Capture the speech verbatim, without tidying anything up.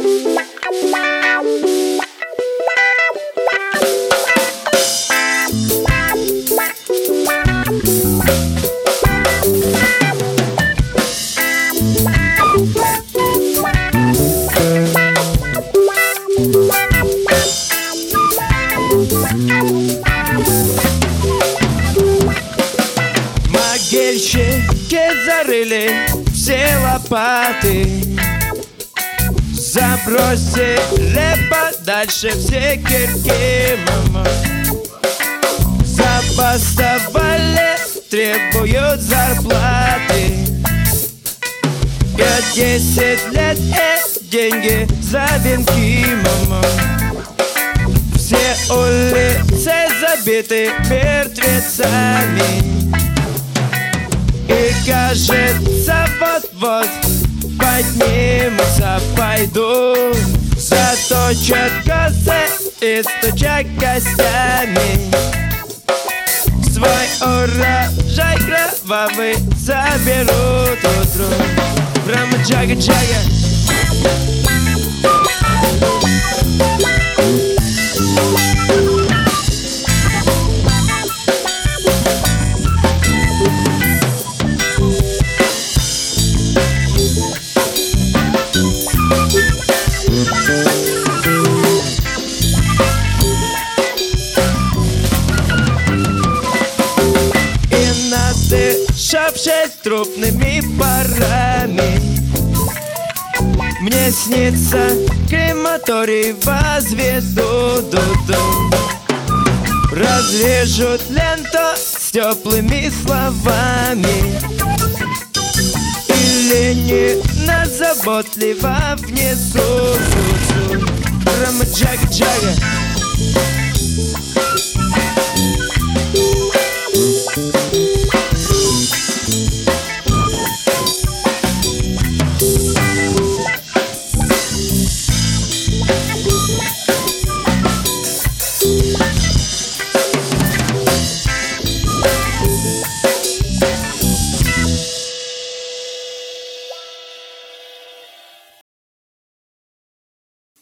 Могильщики зарыли все лопаты, забросили подальше все кирки, мама. Забастовали, требуют зарплаты. Я десять лет и деньги за венки, мама. Все улицы забиты мертвецами. И кажется, вот-вот поднимутся, пойду, заточат косы и стучат костями. Свой урожай кровавый заберут утром. Прямо джага-джага. Шапшись трупными парами, мне снится крематорий возведут, ду-ду. Развяжут ленту с теплыми словами, или не заботливо внизу. Прямо джага-джага.